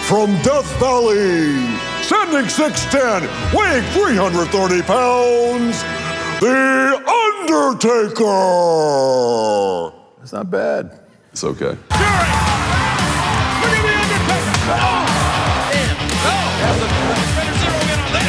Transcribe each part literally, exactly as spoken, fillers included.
from Death Valley, standing six ten, weighing three hundred thirty pounds, The Undertaker! That's not bad. It's okay. Fury! Look at The Undertaker! Oh! Damn! No! Better zero in on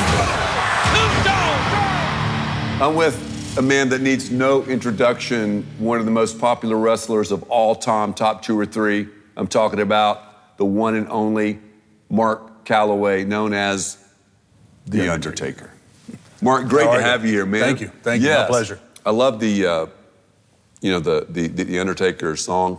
that. I'm with a man that needs no introduction, one of the most popular wrestlers of all time, top two or three. I'm talking about the one and only Mark Calaway, known as The, the Undertaker. Mark, great to have you here, man. Thank you. Thank you. Yes. My pleasure. I love the, uh, you know, the, the the Undertaker song.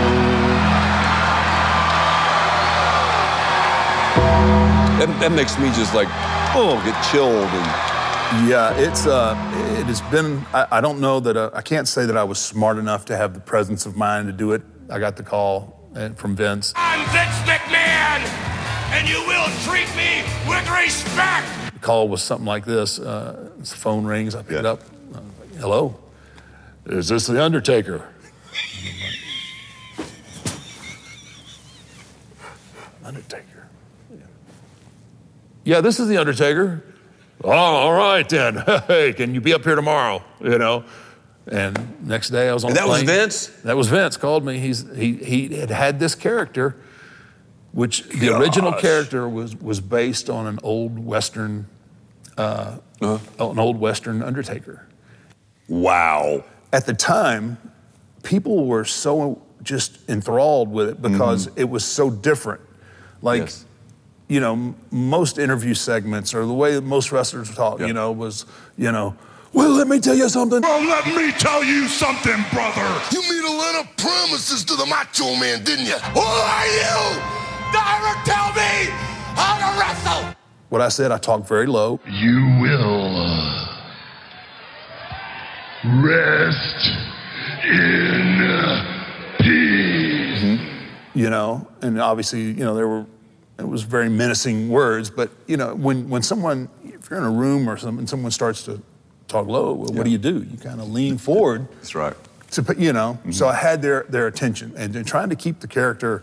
That, that makes me just like, oh, get chilled. And yeah, it's uh, it has been. I, I don't know that uh, I can't say that I was smart enough to have the presence of mind to do it. I got the call from Vince. I'm Vince McMahon, and you will treat me with respect. The call was something like this. Uh, the phone rings. I pick yeah. it up. I was like, hello, is this the Undertaker? Undertaker. Yeah. yeah, this is the Undertaker. Oh, all right then. Hey, can you be up here tomorrow? You know. And next day I was on and the that plane. was Vince? That was Vince, called me. He's he he had had this character, which Gosh. the original character was was based on an old Western, uh, uh-huh. an old Western Undertaker. Wow. At the time, people were so just enthralled with it because mm-hmm. it was so different. Like, yes. you know, m- most interview segments or the way that most wrestlers talk, yep. you know, was, you know, well, let me tell you something. Well, let me tell you something, brother. You made a lot of promises to the Macho Man, didn't you? Who are you? Never tell me how to wrestle. What I said, I talked very low. You will rest in peace. Mm-hmm. You know, and obviously, you know, there were, it was very menacing words, but, you know, when, when someone, if you're in a room or something, someone starts to talk low, well, yeah. what do you do? You kind of lean forward. That's right. To, you know, mm-hmm. so I had their, their attention. And, and trying to keep the character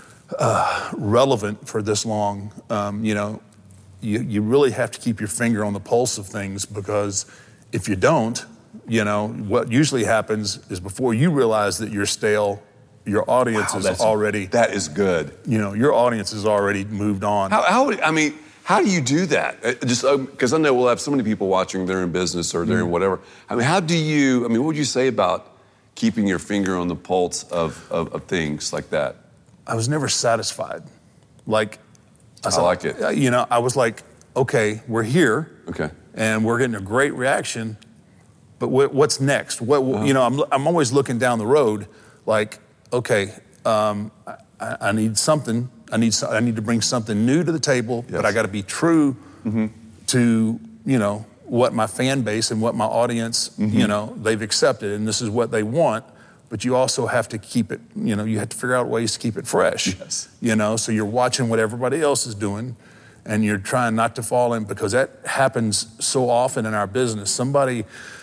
uh, relevant for this long, um, you know, you, you really have to keep your finger on the pulse of things, because if you don't, you know, what usually happens is before you realize that you're stale, your audience wow, is already... That is good. You know, your audience has already moved on. How, how I mean... How do you do that? Just because um, I know we'll have so many people watching, they're in business or they're mm. in whatever. I mean, how do you, I mean, what would you say about keeping your finger on the pulse of, of, of things like that? I was never satisfied. Like, I, I like it. You know, I was like, okay, we're here. Okay. And we're getting a great reaction, but what, what's next? What, uh-huh. You know, I'm, I'm always looking down the road like, okay, um, I, I need something. I need I need to bring something new to the table, yes. but I got to be true mm-hmm. to, you know, what my fan base and what my audience, mm-hmm. you know, they've accepted, and this is what they want. But you also have to keep it, you know, you have to figure out ways to keep it fresh. Yes. You know, so you're watching what everybody else is doing, and you're trying not to fall in, because that happens so often in our business. Somebody,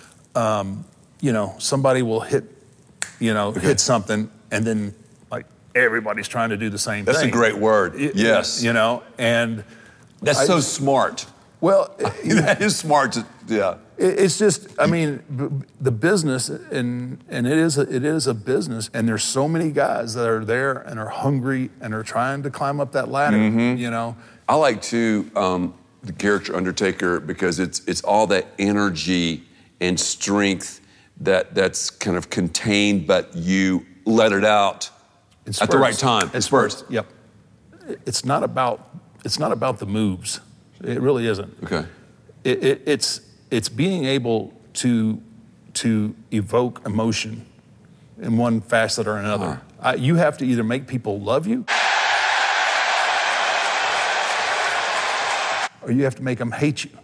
um, you know, somebody will hit, you know, okay. hit something, and then everybody's trying to do the same That's thing. That's a great word. It, yes. You know, and... That's I, so smart. Well... that is smart, to, yeah. It, it's just, I mean, b- the business, and and it is, a, it is a business, and there's so many guys that are there and are hungry and are trying to climb up that ladder, mm-hmm. you know? I like, too, um, the character Undertaker, because it's it's all that energy and strength that that's kind of contained, but you let it out at the right time. It's first. Yep. It's not about it's not about the moves. It really isn't. Okay. It, it, it's it's being able to to evoke emotion in one facet or another. Uh-huh. I, you have to either make people love you, or you have to make them hate you.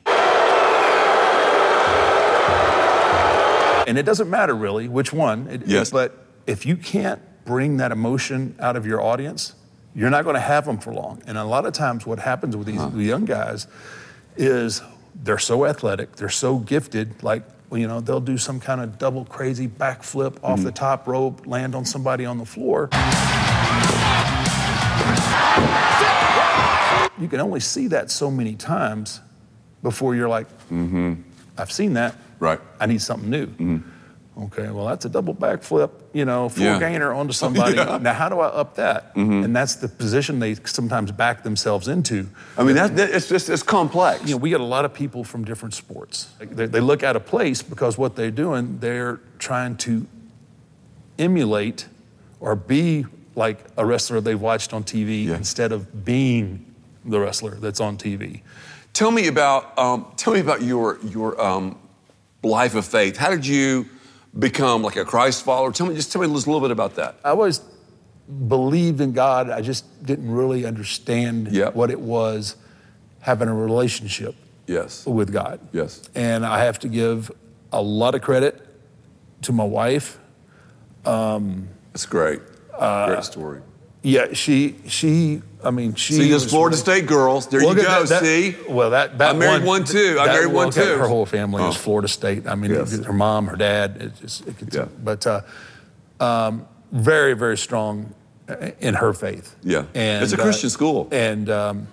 And it doesn't matter really which one. It, yes. It, but if you can't bring that emotion out of your audience, you're not going to have them for long. And a lot of times what happens with these huh. young guys is they're so athletic, they're so gifted, like, well, you know, they'll do some kind of double crazy backflip mm-hmm. off the top rope, land on somebody on the floor. You can only see that so many times before you're like, Mm-hmm. I've seen that. Right. I need something new. Mm-hmm. Okay, well, that's a double backflip, you know, full Yeah. gainer onto somebody. Yeah. Now, how do I up that? Mhm. And that's the position they sometimes back themselves into. I mean, that, that it's just it's complex. You know, we get a lot of people from different sports. Like, They, they look at a place because what they're doing, they're trying to emulate or be like a wrestler they've watched on T V Yeah. instead of being the wrestler that's on T V. Tell me about um, tell me about your your um, life of faith. How did you become like a Christ follower? Tell me just tell me a little bit about that. I always believed in God. I just didn't really understand Yep. what it was having a relationship Yes. with God. Yes. And I have to give a lot of credit to my wife. Um, That's great. uh, great story. Yeah, she, she, I mean, she. See, those was- Florida State girls. There Look you at go. that- that- see. Well, that, that I married one, too. I that- married one, okay, too. Her whole family Oh. is Florida State. I mean, Yes. her mom, her dad. It just, it could, Yeah. But uh, um, very, very strong in her faith. Yeah. And, It's a Christian school. And um,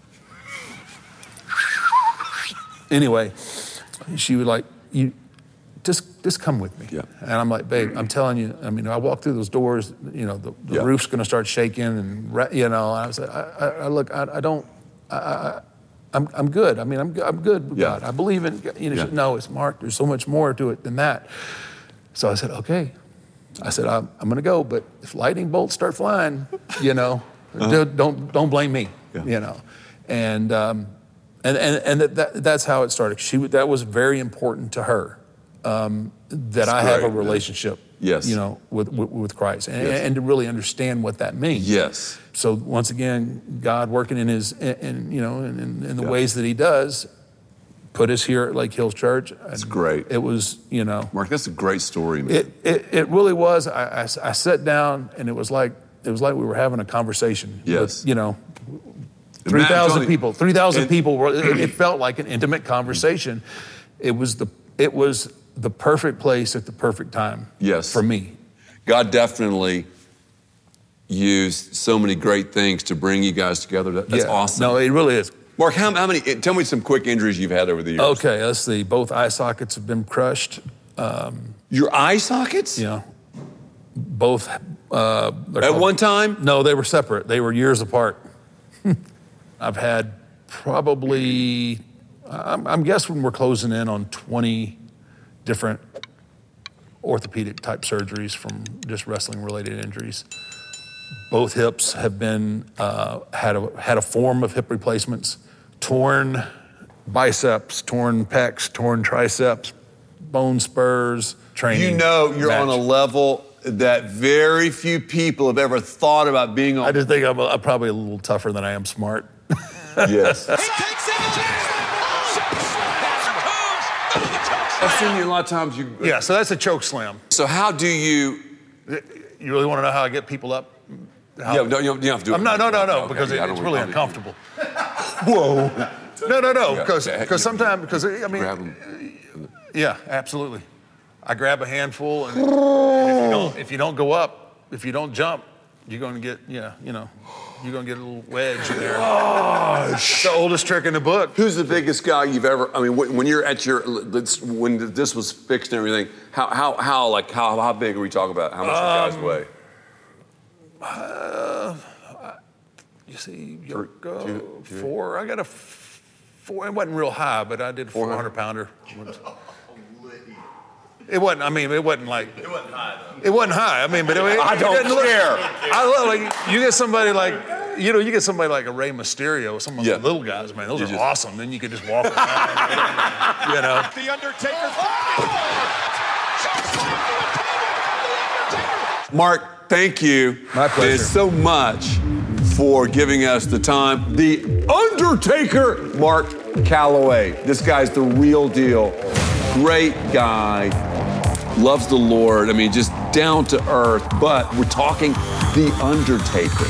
anyway, she would like, you just just come with me. Yeah. And I'm like, babe, I'm telling you, I mean, I walk through those doors, you know, the, the Yeah. roof's going to start shaking, and ra- you know, I was like, I, I, I look, I, I don't, I, I, I'm I'm good. I mean, I'm I'm good with Yeah. God. I believe in. You know, Yeah. she, no, it's Mark. There's so much more to it than that. So I said, okay. I said, I'm, I'm going to go, but if lightning bolts start flying, you know, Uh-huh. don't, don't don't blame me. Yeah. You know, and um, and and and that, that, that's how it started. She would- that was very important to her. Um, that That's I have great, a man. relationship, Yes. you know, with with, with Christ, and, Yes. and to really understand what that means. Yes. So once again, God working in His, in, in you know, in, in the Yeah. ways that He does, put us here at Lake Hills Church. That's great. It was, you know, Mark, that's a great story, man. it it, it really was. I, I I sat down, and it was like it was like we were having a conversation. Yes. With, you know, And three Matt, I'm telling thousand you- people. Three thousand and- people. Were, it, it felt like an intimate conversation. It was the it was the perfect place at the perfect time. Yes. For me. God definitely used so many great things to bring you guys together. That- That's Yeah. awesome. No, it really is. Mark, how, how many? Tell me some quick injuries you've had over the years. Okay, let's see. Both eye sockets have been crushed. Um, Your eye sockets? you know, both. Uh, they're At called- one time? No, they were separate. They were years apart. I've had probably, I'm, I'm guessing we're closing in on twenty different orthopedic type surgeries from just wrestling related injuries. Both hips have been, uh, had a, had a form of hip replacements, torn biceps, torn pecs, torn triceps, bone spurs, training. You know you're match. on a level that very few people have ever thought about being on. I just think I'm, I'm probably a little tougher than I am smart. Yes. He takes it. I've seen you a lot of times. You. Yeah, so that's a choke slam. So how do you? You really want to know how I get people up? How- Yeah, no, you don't, you don't have to do it. I'm not, no, no, no, Okay, because yeah, I it, don't it's wanna- really I don't- uncomfortable. Whoa. No, no, no, Yeah, because yeah, because you- sometimes, because, I mean, Grab 'em. yeah, absolutely. I grab a handful, and, and if, you don't, if you don't go up, if you don't jump, you're going to get, yeah, you know, you're going to get a little wedge in there. It's the oldest trick in the book. Who's the biggest guy you've ever? I mean, when when you're at your when this was fixed and everything, how how how like how how big are we talking about? How much Um, you guys weigh? Uh, you see, Three, Yoko, two, two. four. I got a f- four. It wasn't real high, but I did a four hundred pounder. It wasn't. I mean, it wasn't like. It wasn't high. Though. It wasn't high. I mean, but it, I it don't didn't look- care. I love like you get somebody like you know you get somebody like a Rey Mysterio, some of Yeah. the little guys, man. Those You are just- awesome. Then you could just walk around. You know. The Undertaker. Mark, thank you. My pleasure. so much for giving us the time. The Undertaker, Mark Calloway. This guy's the real deal. Great guy. Loves the Lord. I mean, just down to earth. But we're talking The Undertaker.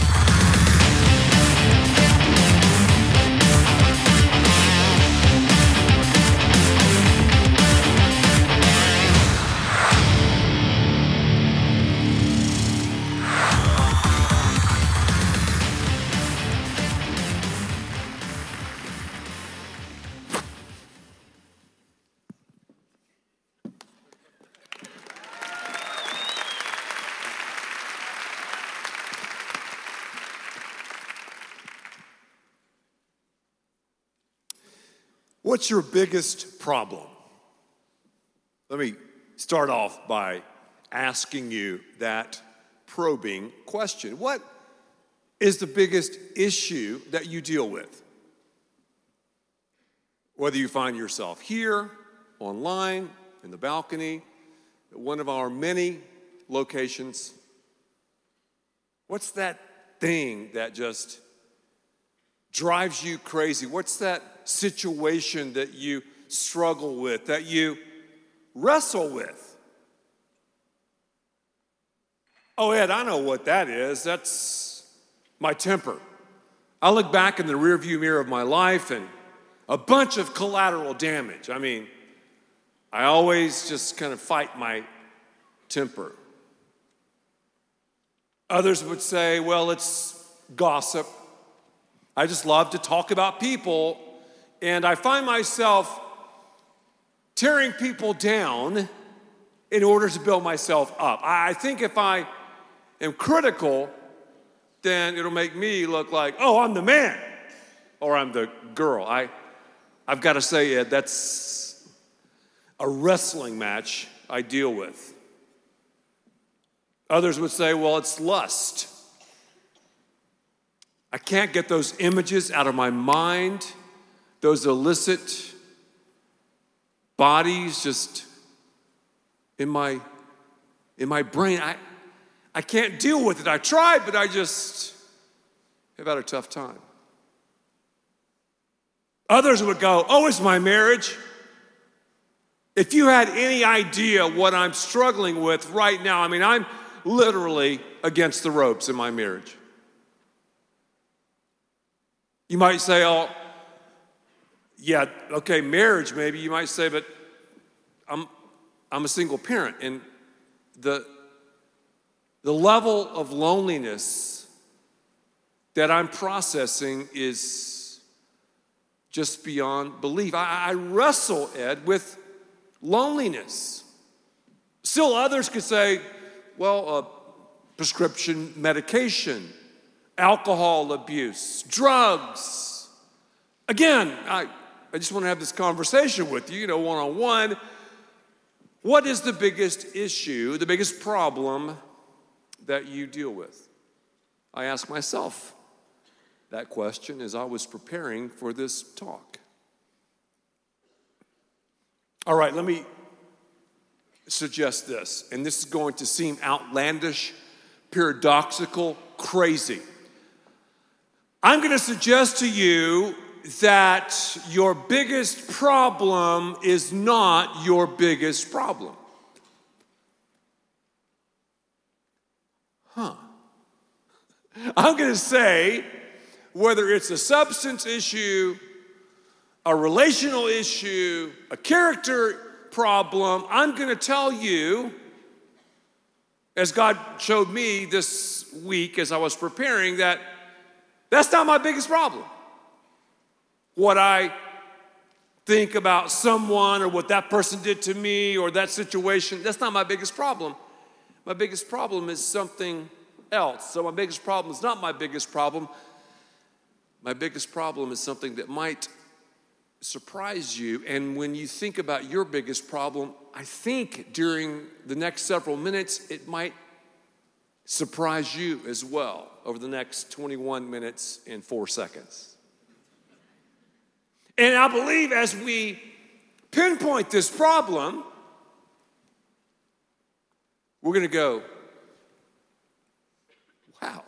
What's your biggest problem? Let me start off by asking you that probing question. What is the biggest issue that you deal with? Whether you find yourself here, online, in the balcony, at one of our many locations, what's that thing that just drives you crazy? What's that situation that you struggle with, that you wrestle with? Oh, Ed, I know what that is. That's my temper. I look back in the rearview mirror of my life and a bunch of collateral damage. I mean, I always just kind of fight my temper. Others would say, well, it's gossip. I just love to talk about people, and I find myself tearing people down in order to build myself up. I think if I am critical, then it'll make me look like, oh, I'm the man, or I'm the girl. I, I've got to say, Ed, that's a wrestling match I deal with. Others would say, well, it's lust. I can't get those images out of my mind, those illicit bodies just in my, in my brain. I, I can't deal with it. I tried, but I just have had a tough time. Others would go, oh, it's my marriage. If you had any idea what I'm struggling with right now, I mean, I'm literally against the ropes in my marriage. You might say, oh, yeah, okay, marriage maybe. You might say, but I'm I'm a single parent, and the the level of loneliness that I'm processing is just beyond belief. I, I wrestle, Ed, with loneliness. Still others could say, well, uh, prescription medication, alcohol abuse, drugs. Again, I, I just want to have this conversation with you, you know, one-on-one. What is the biggest issue, the biggest problem that you deal with? I asked myself that question as I was preparing for this talk. All right, let me suggest this, and this is going to seem outlandish, paradoxical, crazy. I'm going to suggest to you that your biggest problem is not your biggest problem. Huh. I'm going to say, whether it's a substance issue, a relational issue, a character problem, I'm going to tell you, as God showed me this week as I was preparing, that that's not my biggest problem. What I think about someone or what that person did to me or that situation, that's not my biggest problem. My biggest problem is something else. So my biggest problem is not my biggest problem. My biggest problem is something that might surprise you. And when you think about your biggest problem, I think during the next several minutes, it might surprise you as well over the next twenty-one minutes and four seconds. And I believe as we pinpoint this problem, we're going to go, wow.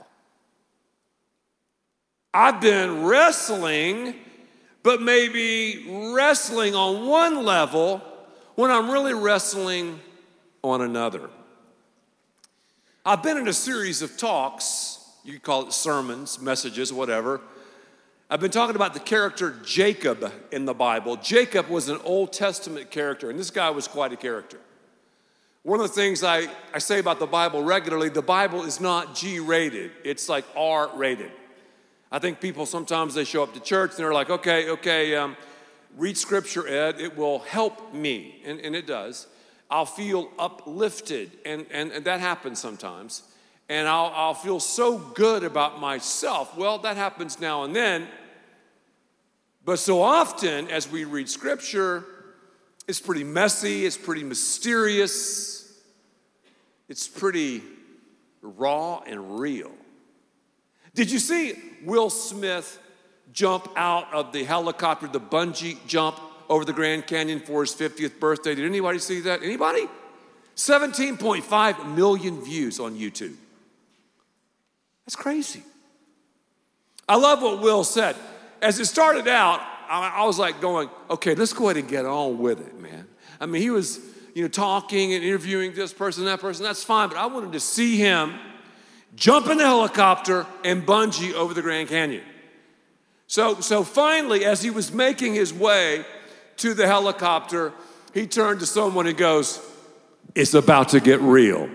I've been wrestling, but maybe wrestling on one level when I'm really wrestling on another. I've been in a series of talks, you could call it sermons, messages, whatever. I've been talking about the character Jacob in the Bible. Jacob was an Old Testament character, and this guy was quite a character. One of the things I, I say about the Bible regularly, the Bible is not G-rated. It's like R-rated. I think people sometimes they show up to church and they're like, okay, okay, um, read Scripture, Ed. It will help me, and, and it does. I'll feel uplifted, and, and, and that happens sometimes. And I'll, I'll feel so good about myself. Well, that happens now and then. But so often as we read scripture, it's pretty messy, it's pretty mysterious, it's pretty raw and real. Did you see Will Smith jump out of the helicopter, the bungee jump over the Grand Canyon for his fiftieth birthday? Did anybody see that? Anybody? seventeen point five million views on YouTube. That's crazy. I love what Will said. As it started out, I, I was like going, okay, let's go ahead and get on with it, man. I mean, he was, you know, talking and interviewing this person, that person, that's fine, but I wanted to see him jump in the helicopter and bungee over the Grand Canyon. So, so finally, as he was making his way to the helicopter, he turned to someone and goes, "It's about to get real."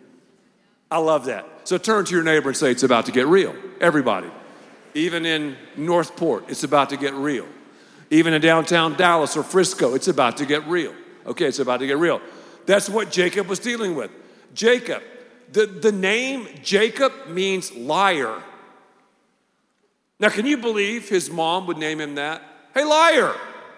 I love that. So turn to your neighbor and say, "It's about to get real." Everybody. Even in Northport, it's about to get real. Even in downtown Dallas or Frisco, it's about to get real. Okay, it's about to get real. That's what Jacob was dealing with. Jacob, the, the name Jacob means liar. Now, can you believe his mom would name him that? Hey, liar.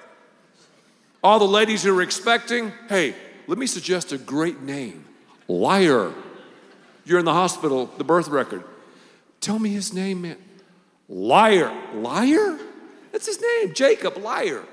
All the ladies who were expecting, hey, let me suggest a great name. Liar. You're in the hospital, the birth record. Tell me his name, man. Liar. Liar? That's his name, Jacob, liar.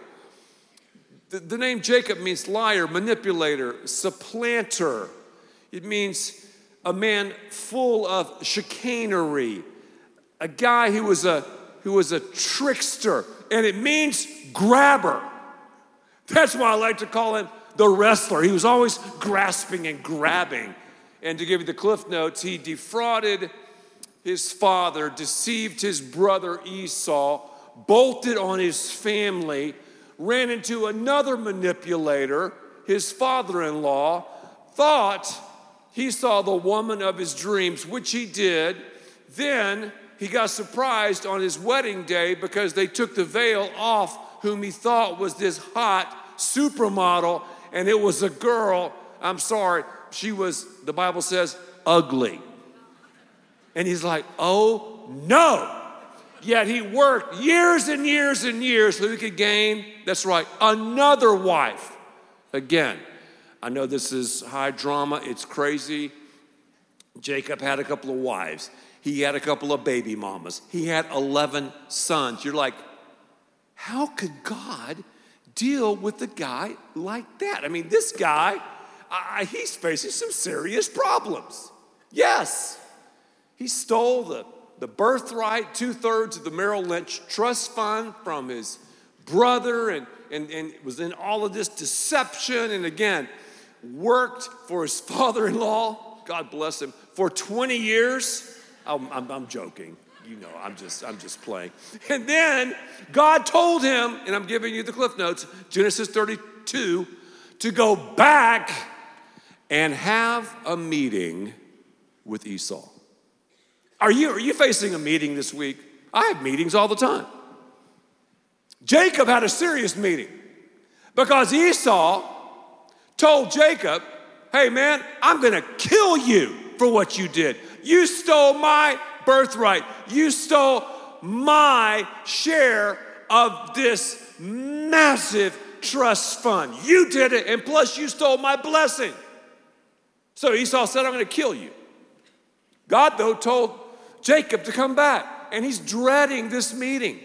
The, the name Jacob means liar, manipulator, supplanter. It means a man full of chicanery, a guy who was a, who was a trickster, and it means grabber. That's why I like to call him the wrestler. He was always grasping and grabbing. And to give you the cliff notes, he defrauded his father, deceived his brother Esau, bolted on his family, ran into another manipulator, his father-in-law, thought he saw the woman of his dreams, which he did. Then he got surprised on his wedding day because they took the veil off whom he thought was this hot supermodel, and it was a girl. I'm sorry, she was, the Bible says, ugly. And he's like, oh no. Yet he worked years and years and years so he could gain, that's right, another wife. Again, I know this is high drama, it's crazy. Jacob had a couple of wives. He had a couple of baby mamas. He had eleven sons. You're like, how could God deal with a guy like that? I mean, this guy, uh, he's facing some serious problems. Yes. He stole the, the birthright, two-thirds of the Merrill Lynch trust fund from his brother and, and, and was in all of this deception, and again, worked for his father-in-law, God bless him, for twenty years. I'm, I'm, I'm joking. You know, I'm just, I'm just playing. And then God told him, and I'm giving you the cliff notes, Genesis thirty-two, to go back and have a meeting with Esau. Are you, are you facing a meeting this week? I have meetings all the time. Jacob had a serious meeting because Esau told Jacob, hey man, I'm gonna kill you for what you did. You stole my birthright. You stole my share of this massive trust fund. You did it, and plus you stole my blessing. So Esau said, I'm gonna kill you. God, though, told Jacob to come back, and he's dreading this meeting.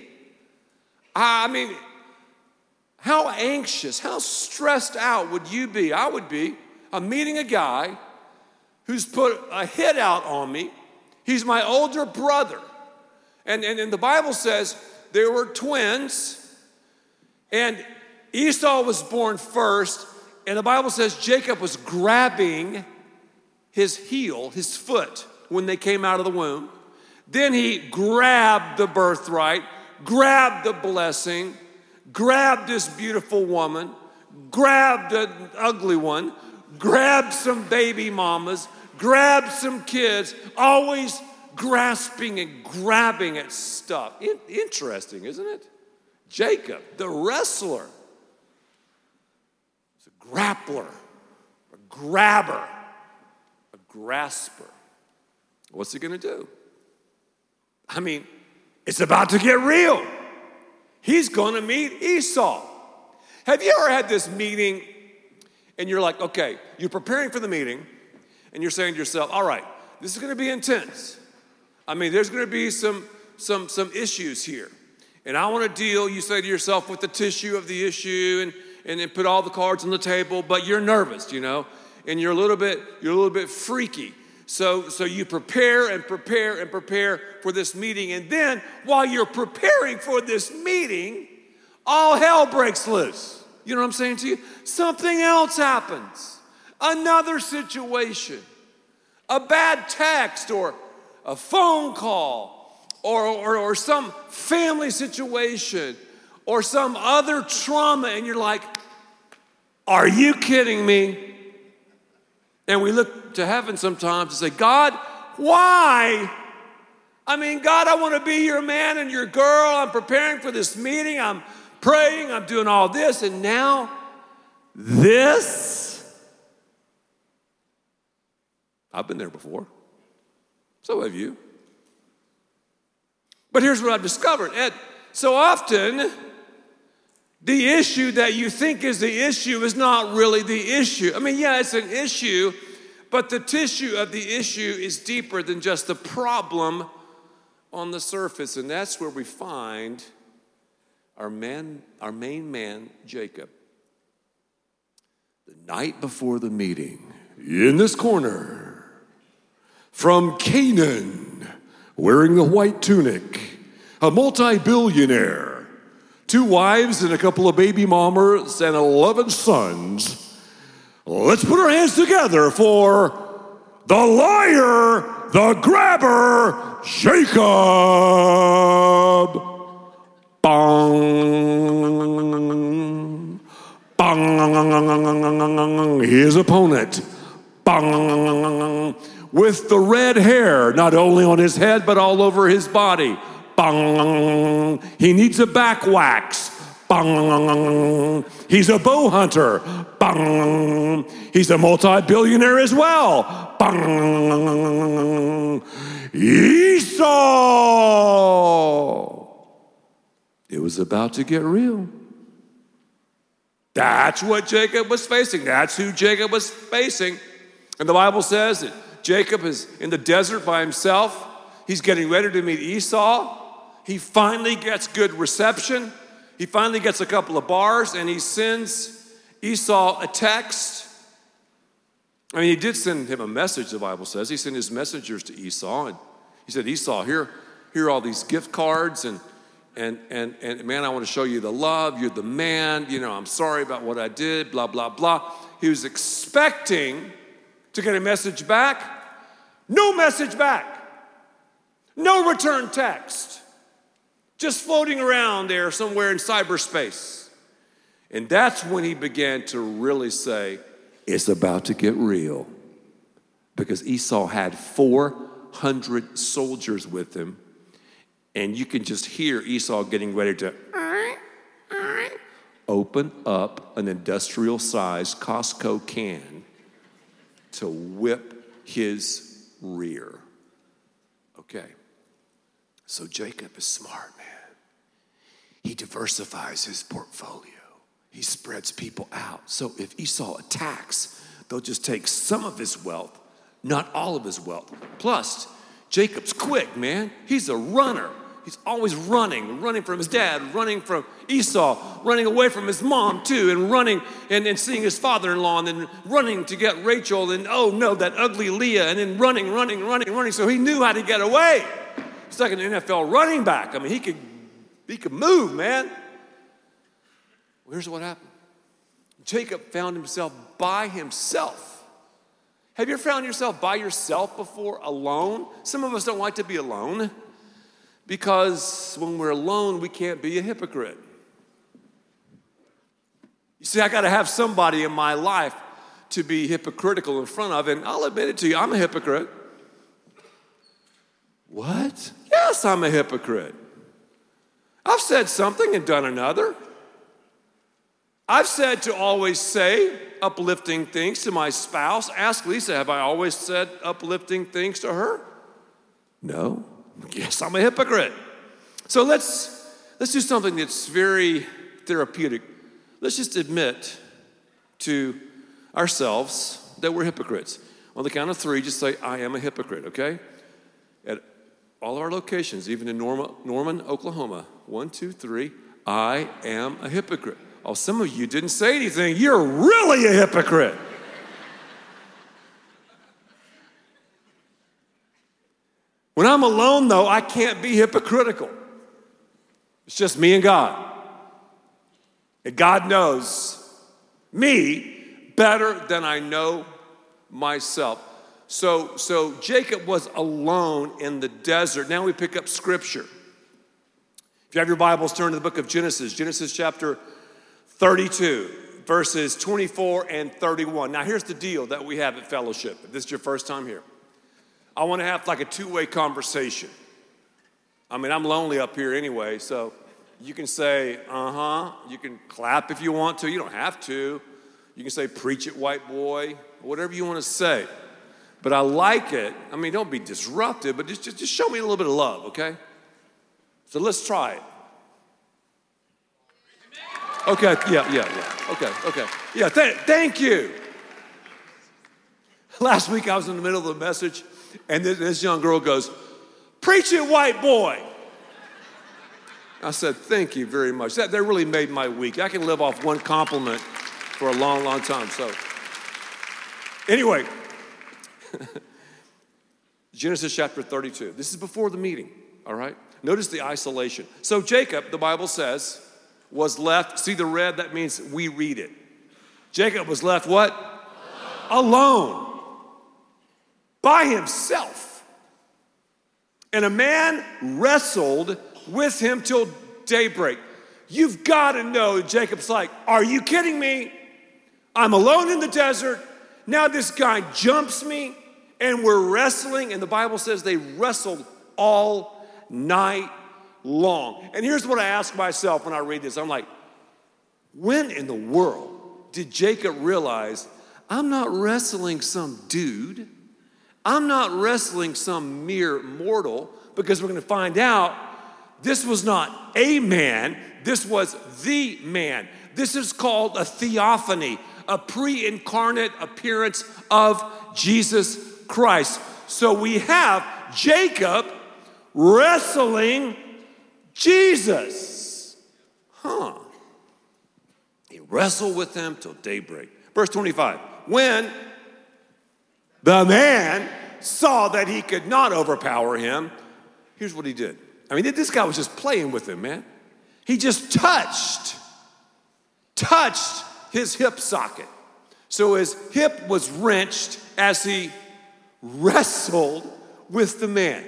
I mean, how anxious, how stressed out would you be? I would be. I'm meeting a guy who's put a hit out on me. He's my older brother. And, and, and the Bible says there were twins, and Esau was born first, and the Bible says Jacob was grabbing his heel, his foot, when they came out of the womb. Then he grabbed the birthright, grabbed the blessing, grabbed this beautiful woman, grabbed an ugly one, grabbed some baby mamas, grabbed some kids, always grasping and grabbing at stuff. In- interesting, isn't it? Jacob, the wrestler, is a grappler, a grabber, a grasper. What's he gonna do? I mean, it's about to get real. He's going to meet Esau. Have you ever had this meeting and you're like, okay, you're preparing for the meeting and you're saying to yourself, all right, this is going to be intense. I mean, there's going to be some, some, some issues here. And I want to deal, you say to yourself, with the tissue of the issue and, and then put all the cards on the table, but you're nervous, you know, and you're a little bit, you're a little bit freaky. So, so you prepare and prepare and prepare for this meeting. And then while you're preparing for this meeting, all hell breaks loose. You know what I'm saying to you? Something else happens. Another situation, a bad text or a phone call or, or, or some family situation or some other trauma. And you're like, are you kidding me? And we look to heaven sometimes and say, God, why? I mean, God, I want to be your man and your girl. I'm preparing for this meeting. I'm praying. I'm doing all this. And now this. I've been there before. So have you. But here's what I've discovered, Ed. So often, the issue that you think is the issue is not really the issue. I mean, yeah, it's an issue, but the tissue of the issue is deeper than just the problem on the surface. And that's where we find our man, our main man, Jacob. The night before the meeting, in this corner, from Canaan, wearing the white tunic, a multi-billionaire, two wives and a couple of baby mamas and eleven sons. Let's put our hands together for the liar, the grabber, Jacob. Bong. Bong. His opponent. Bong. With the red hair, not only on his head, but all over his body. Bong. He needs a back wax. Bong. He's a bow hunter. Bong. He's a multi-billionaire as well. Bong. Esau. It was about to get real. That's what Jacob was facing. That's who Jacob was facing. And the Bible says that Jacob is in the desert by himself. He's getting ready to meet Esau. He finally gets good reception. He finally gets a couple of bars and he sends Esau a text. I mean, he did send him a message, the Bible says. He sent his messengers to Esau and he said, Esau, here, here are all these gift cards and and and and man, I want to show you the love. You're the man. You know, I'm sorry about what I did, blah, blah, blah. He was expecting to get a message back. No message back. No return text. Just floating around there somewhere in cyberspace. And that's when he began to really say, it's about to get real. Because Esau had four hundred soldiers with him. And you can just hear Esau getting ready to open up an industrial-sized Costco can to whip his rear. Okay, so Jacob is smart, man. He diversifies his portfolio. He spreads people out. So if Esau attacks, they'll just take some of his wealth, not all of his wealth. Plus, Jacob's quick, man. He's a runner. He's always running, running from his dad, running from Esau, running away from his mom too, and running and, and seeing his father-in-law, and then running to get Rachel, and oh no, that ugly Leah, and then running, running, running, running. So he knew how to get away. He's like an N F L running back. I mean, he could, he could move, man. Well, here's what happened. Jacob found himself by himself. Have you ever found yourself by yourself before, alone? Some of us don't like to be alone. Because when we're alone, we can't be a hypocrite. You see, I got to have somebody in my life to be hypocritical in front of, and I'll admit it to you, I'm a hypocrite. What? Yes, I'm a hypocrite. I've said something and done another. I've said to always say uplifting things to my spouse. Ask Lisa, have I always said uplifting things to her? No. Yes, I'm a hypocrite. So let's let's do something that's very therapeutic. Let's just admit to ourselves that we're hypocrites. On the count of three, just say, I am a hypocrite, okay? At all of our locations, even in Norman, Norman, Oklahoma. One, two, three, I am a hypocrite. Oh, some of you didn't say anything. You're really a hypocrite. When I'm alone, though, I can't be hypocritical. It's just me and God. And God knows me better than I know myself. So, so Jacob was alone in the desert. Now we pick up scripture. If you have your Bibles, turn to the book of Genesis. Genesis chapter thirty-two, verses twenty-four and thirty-one. Now here's the deal that we have at Fellowship. If this is your first time here, I want to have like a two-way conversation. I mean, I'm lonely up here anyway, so you can say, uh-huh. You can clap if you want to. You don't have to. You can say, preach it, white boy, whatever you want to say. But I like it. I mean, don't be disruptive, but just, just, just show me a little bit of love, okay? So let's try it. Okay, yeah, yeah, yeah. Okay, okay. Yeah, th- thank you. Last week I was in the middle of the message, and this, this young girl goes, preach it, white boy. I said, thank you very much. That, that really made my week. I can live off one compliment for a long, long time. So anyway, Genesis chapter thirty-two. This is before the meeting, all right? Notice the isolation. So Jacob, the Bible says, was left. See the red? That means we read it. Jacob was left what? Alone. Alone. By himself. And a man wrestled with him till daybreak. You've got to know, Jacob's like, are you kidding me? I'm alone in the desert. Now this guy jumps me and we're wrestling. And the Bible says they wrestled all night long. And here's what I ask myself when I read this. I'm like, when in the world did Jacob realize I'm not wrestling some dude? I'm not wrestling some mere mortal, because we're going to find out this was not a man, this was the man. This is called a theophany, a pre-incarnate appearance of Jesus Christ. So we have Jacob wrestling Jesus. Huh. He wrestled with him till daybreak. Verse twenty-five, when the man saw that he could not overpower him, here's what he did. I mean, this guy was just playing with him, man. He just touched, touched his hip socket. So his hip was wrenched as he wrestled with the man.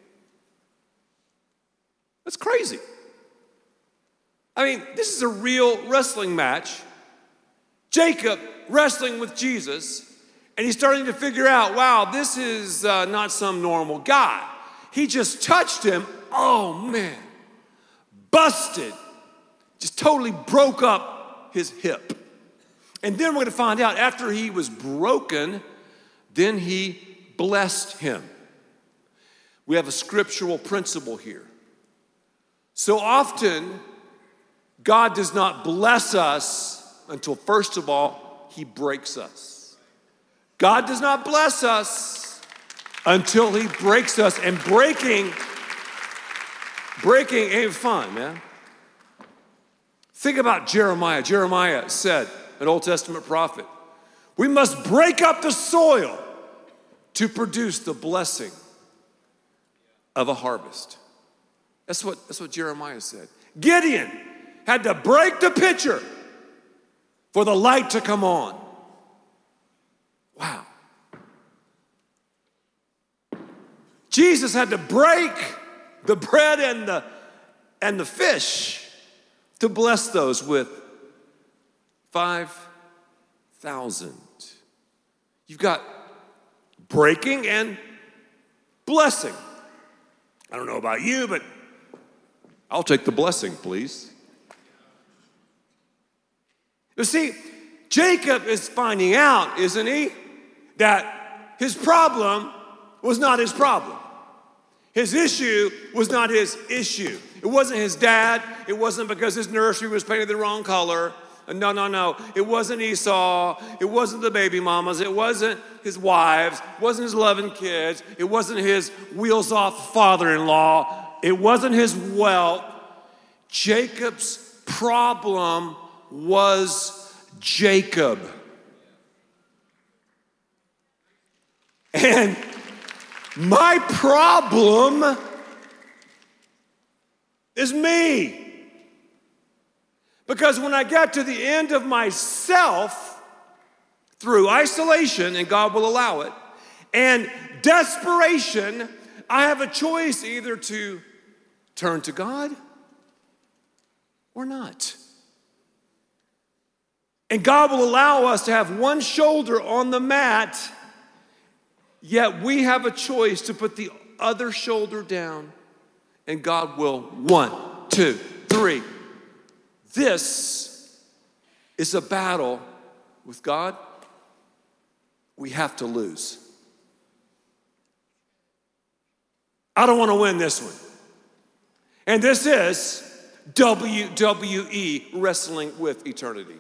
That's crazy. I mean, this is a real wrestling match. Jacob wrestling with Jesus, and he's starting to figure out, wow, this is uh, not some normal guy. He just touched him. Oh, man. Busted. Just totally broke up his hip. And then we're going to find out after he was broken, then he blessed him. We have a scriptural principle here. So often, God does not bless us until, first of all, he breaks us. God does not bless us until he breaks us. And breaking, breaking ain't fun, man. Think about Jeremiah. Jeremiah said, an Old Testament prophet, we must break up the soil to produce the blessing of a harvest. That's what, that's what Jeremiah said. Gideon had to break the pitcher for the light to come on. Wow. Jesus had to break the bread and the, and the fish to bless those with five thousand. You've got breaking and blessing. I don't know about you, but I'll take the blessing, please. You see, Jacob is finding out, isn't he, that his problem was not his problem. His issue was not his issue. It It wasn't his dad. It wasn't because his nursery was painted the wrong color. No, no, no. It wasn't Esau. It wasn't the baby mamas. It wasn't his wives. It wasn't his loving kids. It wasn't his wheels-off father-in-law. It wasn't his wealth. Jacob's problem was Jacob. And my problem is me. Because when I got to the end of myself, through isolation, and God will allow it, and desperation, I have a choice either to turn to God or not. And God will allow us to have one shoulder on the mat, yet we have a choice to put the other shoulder down, and God will, one, two, three. This is a battle with God we have to lose. I don't want to win this one. And this is W W E, wrestling with eternity.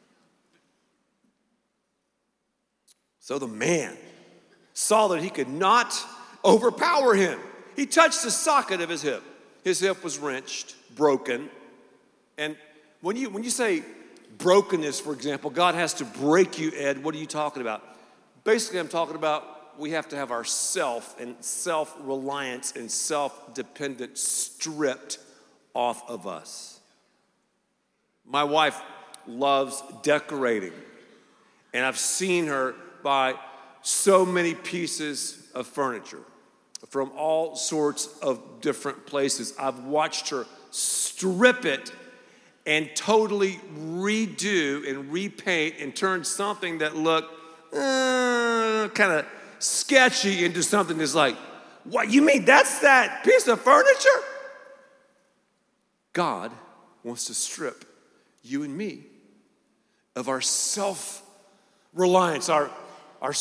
So the man saw that he could not overpower him. He touched the socket of his hip. His hip was wrenched, broken. And when you when you say brokenness, for example, God has to break you, Ed, what are you talking about? Basically, I'm talking about we have to have our self and self-reliance and self-dependence stripped off of us. My wife loves decorating, and I've seen her buy so many pieces of furniture from all sorts of different places. I've watched her strip it and totally redo and repaint and turn something that looked uh, kind of sketchy into something that's like, what, you mean that's that piece of furniture? God wants to strip you and me of our self-reliance, our, our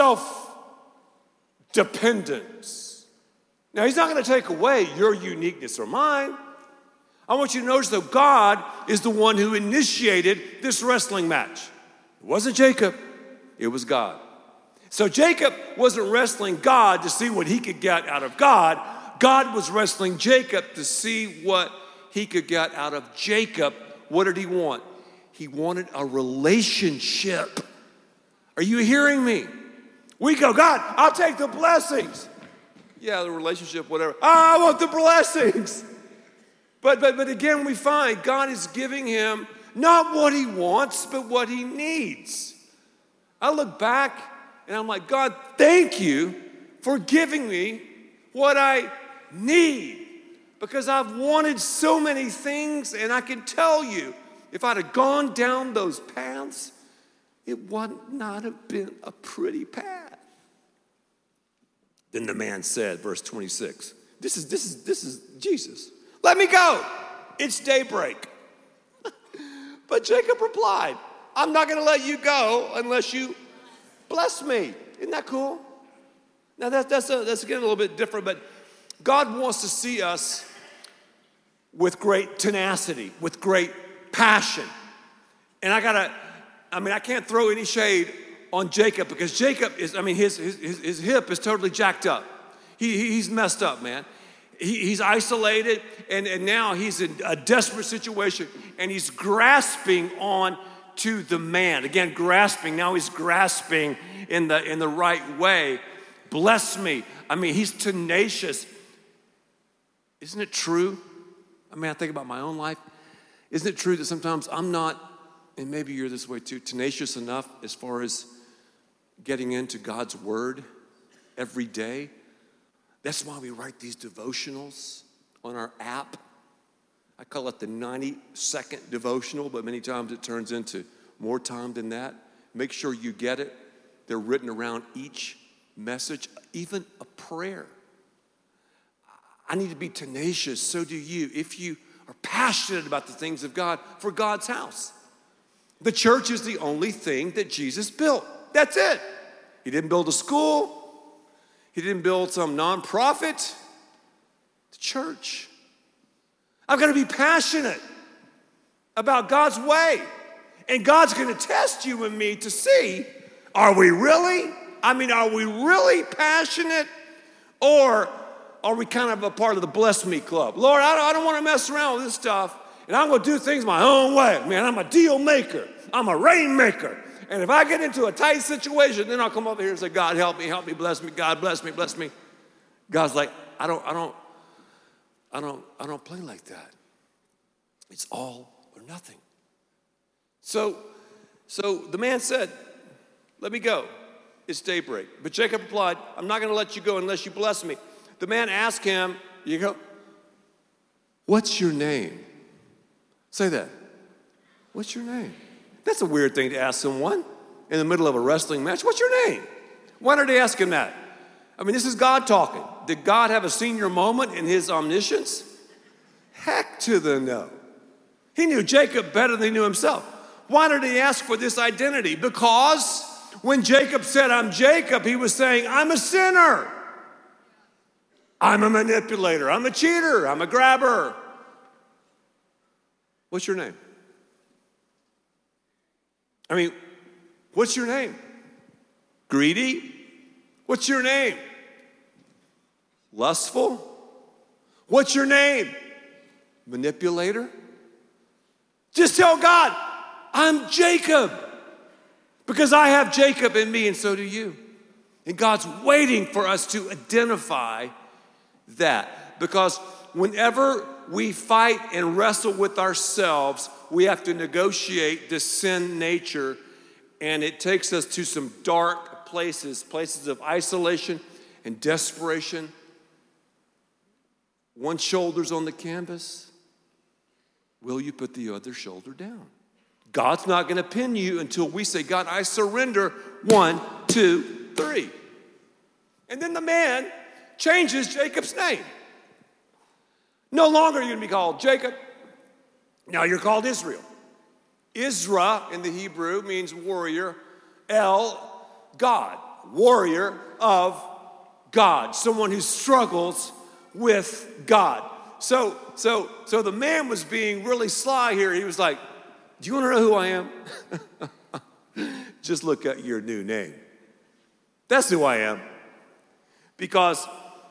self-dependence. Now, he's not going to take away your uniqueness or mine. I want you to notice, though, God is the one who initiated this wrestling match. It wasn't Jacob, it was God. So Jacob wasn't wrestling God to see what he could get out of God. God was wrestling Jacob to see what he could get out of Jacob. What did he want? He wanted a relationship. Are you hearing me? We go, God, I'll take the blessings. Yeah, the relationship, whatever. I want the blessings. But, but, but again, we find God is giving him not what he wants, but what he needs. I look back and I'm like, God, thank you for giving me what I need. Because I've wanted so many things, and I can tell you, if I'd have gone down those paths, it would not have been a pretty path. Then the man said, verse twenty-six, this is, this is, this is Jesus. Let me go. It's daybreak. But Jacob replied, I'm not going to let you go unless you bless me. Isn't that cool? Now, that, that's, a, that's again a little bit different, but God wants to see us with great tenacity, with great passion. And I got to, I mean, I can't throw any shade on Jacob because Jacob is, I mean, his, his, his hip is totally jacked up. He, he's messed up, man. He, he's isolated, and, and now he's in a desperate situation, and he's grasping on to the man. Again, grasping. Now he's grasping in the, in the right way. Bless me. I mean, he's tenacious. Isn't it true? I mean, I think about my own life. Isn't it true that sometimes I'm not, and maybe you're this way too, tenacious enough as far as getting into God's word every day? That's why we write these devotionals on our app. I call it the ninety second devotional, but many times it turns into more time than that. Make sure you get it. They're written around each message, even a prayer. I need to be tenacious, so do you, if you are passionate about the things of God for God's house. The church is the only thing that Jesus built. That's it. He didn't build a school. He didn't build some nonprofit. The church. I've got to be passionate about God's way. And God's going to test you and me to see, are we really? I mean, are we really passionate? Or are we kind of a part of the bless me club? Lord, I don't, I don't want to mess around with this stuff. And I'm going to do things my own way. Man, I'm a deal maker. I'm a rain maker. And if I get into a tight situation, then I'll come over here and say, God, help me, help me, bless me. God, bless me, bless me. God's like, I don't, I don't, I don't, I don't play like that. It's all or nothing. So, so the man said, let me go. It's daybreak. But Jacob replied, I'm not going to let you go unless you bless me. The man asked him, you go, what's your name? Say that. What's your name? That's a weird thing to ask someone in the middle of a wrestling match. What's your name? Why did they ask him that? I mean, this is God talking. Did God have a senior moment in his omniscience? Heck to the no. He knew Jacob better than he knew himself. Why did he ask for this identity? Because when Jacob said, I'm Jacob, he was saying, I'm a sinner. I'm a manipulator. I'm a cheater. I'm a grabber. What's your name? I mean, what's your name? Greedy? What's your name? Lustful? What's your name? Manipulator? Just tell God, I'm Jacob, because I have Jacob in me and so do you. And God's waiting for us to identify that, because whenever we fight and wrestle with ourselves, we have to negotiate this sin nature, and it takes us to some dark places, places of isolation and desperation. One shoulder's on the canvas. Will you put the other shoulder down? God's not going to pin you until we say, God, I surrender. One, two, three. And then the man changes Jacob's name. No longer are you going to be called Jacob. Now you're called Israel. Isra in the Hebrew means warrior. El, God. Warrior of God. Someone who struggles with God. So, so, so the man was being really sly here. He was like, do you want to know who I am? Just look at your new name. That's who I am. Because,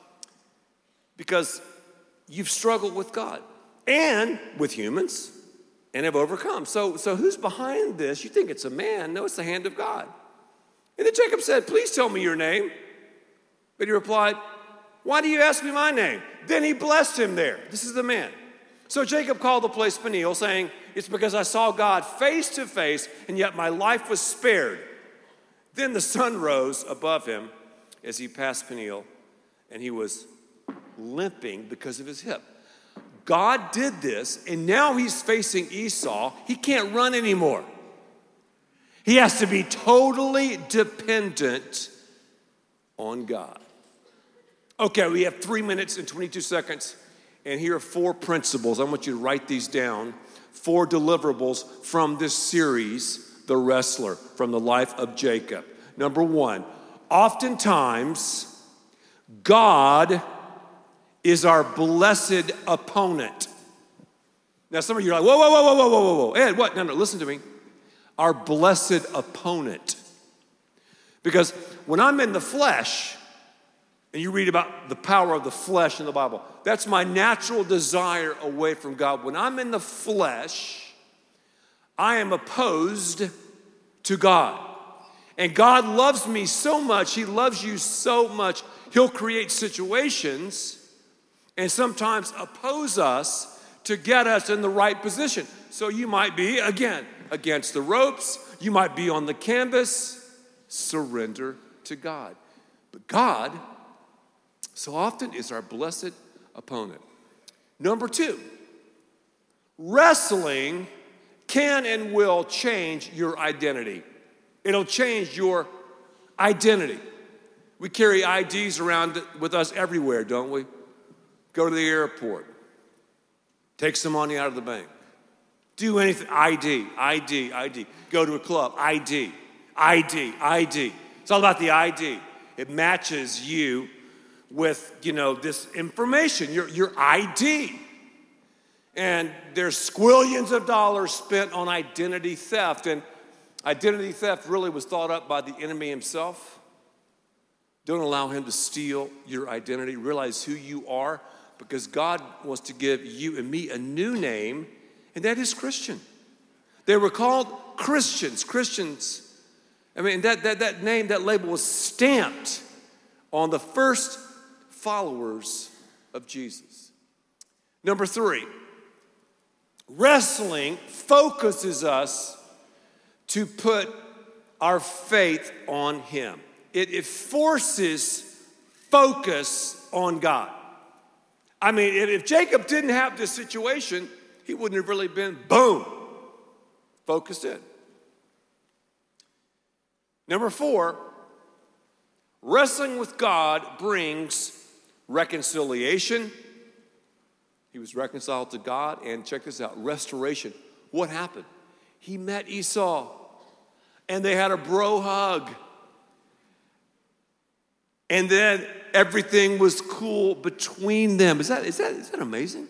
because you've struggled with God and with humans and have overcome. So, so who's behind this? You think it's a man. No, it's the hand of God. And then Jacob said, please tell me your name. But he replied, why do you ask me my name? Then he blessed him there. This is the man. So Jacob called the place Peniel, saying, it's because I saw God face to face, and yet my life was spared. Then the sun rose above him as he passed Peniel, and he was limping because of his hip. God did this, and now he's facing Esau. He can't run anymore. He has to be totally dependent on God. Okay, we have three minutes and twenty-two seconds, and here are four principles. I want you to write these down. Four deliverables from this series, The Wrestler, from the life of Jacob. Number one, oftentimes, God is our blessed opponent. Now, some of you are like, whoa, whoa, whoa, whoa, whoa, whoa, whoa. Ed, what? No, no, listen to me. Our blessed opponent. Because when I'm in the flesh, and you read about the power of the flesh in the Bible, that's my natural desire away from God. When I'm in the flesh, I am opposed to God. And God loves me so much, He loves you so much, He'll create situations and sometimes oppose us to get us in the right position. So you might be, again, against the ropes. You might be on the canvas. Surrender to God. But God, so often, is our blessed opponent. Number two, wrestling can and will change your identity. It'll change your identity. We carry I Ds around with us everywhere, don't we? Go to the airport. Take some money out of the bank. Do anything. I D, I D, I D. Go to a club. I D, I D, I D. It's all about the I D. It matches you with, you know, this information, your, your I D. And there's squillions of dollars spent on identity theft. And identity theft really was thought up by the enemy himself. Don't allow him to steal your identity. Realize who you are, because God wants to give you and me a new name, and that is Christian. They were called Christians. Christians, I mean, that, that, that name, that label was stamped on the first followers of Jesus. Number three, wrestling focuses us to put our faith on him. It, it forces focus on God. I mean, if, if Jacob didn't have this situation, he wouldn't have really been, boom, focused in. Number four, wrestling with God brings reconciliation. He was reconciled to God, and check this out, restoration. What happened? He met Esau, and they had a bro hug. And then everything was cool between them. Is that, is that, is that amazing?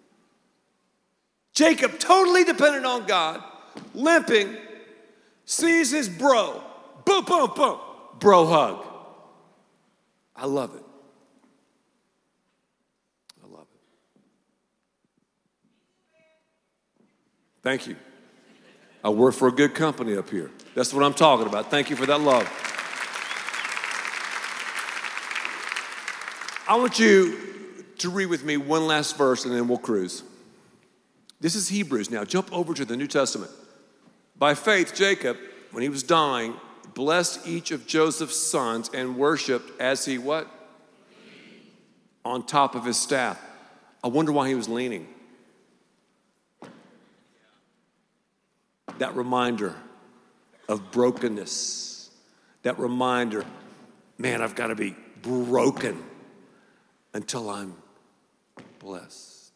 Jacob, totally dependent on God, limping, sees his bro. Boom, boom, boom. Bro hug. I love it. I love it. Thank you. I work for a good company up here. That's what I'm talking about. Thank you for that love. I want you to read with me one last verse and then we'll cruise. This is Hebrews now. Jump over to the New Testament. By faith, Jacob, when he was dying, blessed each of Joseph's sons and worshiped as he what? On top of his staff. I wonder why he was leaning. That reminder of brokenness. That reminder, man, I've got to be broken until I'm blessed.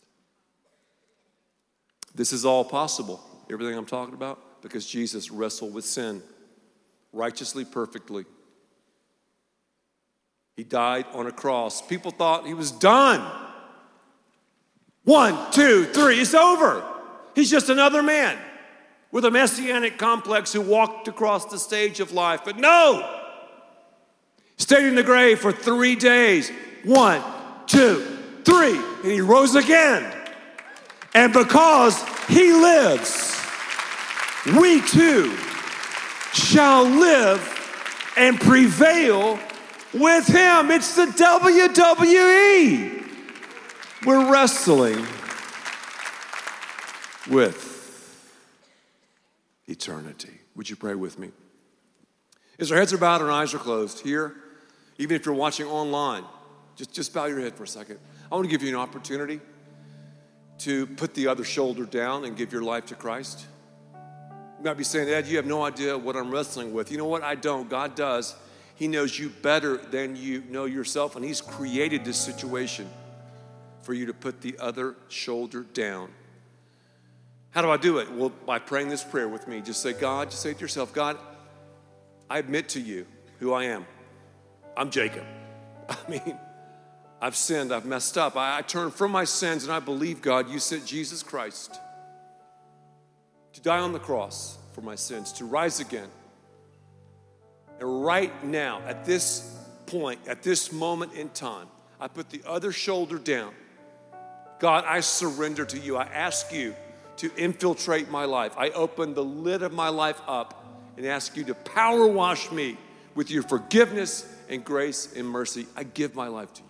This is all possible, everything I'm talking about, because Jesus wrestled with sin righteously, perfectly. He died on a cross. People thought he was done. One, two, three, it's over. He's just another man with a messianic complex who walked across the stage of life. But no! Stayed in the grave for three days. One, two, three. And he rose again. And because he lives, we too shall live and prevail with him. It's the W W E. We're wrestling with eternity. Would you pray with me? As our heads are bowed and our eyes are closed here, even if you're watching online, just, just bow your head for a second. I want to give you an opportunity to put the other shoulder down and give your life to Christ. You might be saying, Ed, you have no idea what I'm wrestling with. You know what? I don't. God does. He knows you better than you know yourself, and he's created this situation for you to put the other shoulder down. How do I do it? Well, by praying this prayer with me. Just say, God, just say to yourself, God, I admit to you who I am. I'm Jacob. I mean, I've sinned, I've messed up. I, I turn from my sins, and I believe, God, you sent Jesus Christ to die on the cross for my sins, to rise again. And right now, at this point, at this moment in time, I put the other shoulder down. God, I surrender to you. I ask you to infiltrate my life. I open the lid of my life up and ask you to power wash me with your forgiveness and grace and mercy. I give my life to you.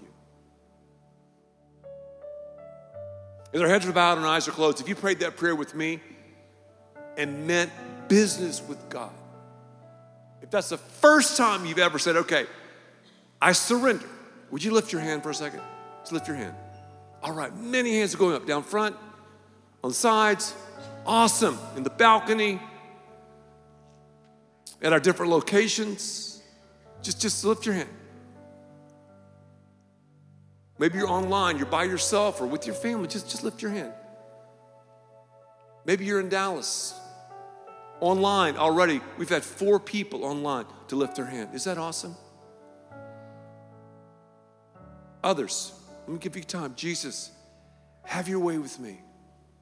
As our heads are bowed and our eyes are closed, if you prayed that prayer with me and meant business with God, if that's the first time you've ever said, okay, I surrender, would you lift your hand for a second? Just lift your hand. All right, many hands are going up, down front, on the sides, awesome, in the balcony, at our different locations. Just, just lift your hand. Maybe you're online, you're by yourself or with your family, just, just lift your hand. Maybe you're in Dallas. Online already, we've had four people online to lift their hand. Is that awesome? Others, let me give you time. Jesus, have your way with me.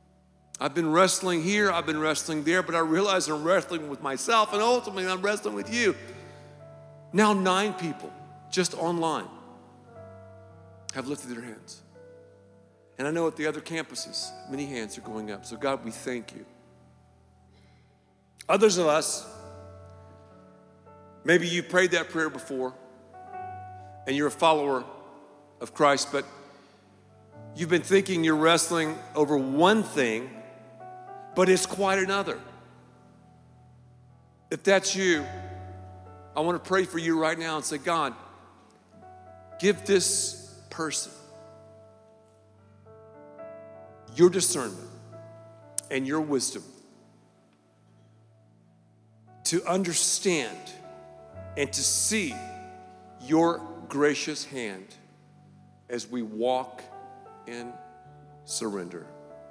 I've been wrestling here, I've been wrestling there, but I realize I'm wrestling with myself, and ultimately I'm wrestling with you. Now nine people, just online, have lifted their hands. And I know at the other campuses, many hands are going up. So God, we thank you. Others of us, maybe you prayed that prayer before, and you're a follower of Christ, but you've been thinking you're wrestling over one thing, but it's quite another. If that's you, I want to pray for you right now and say, God, give this person your discernment and your wisdom to understand and to see your gracious hand as we walk in surrender.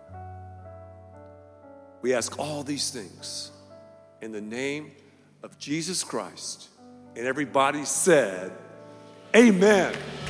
We ask all these things in the name of Jesus Christ. And everybody said, amen.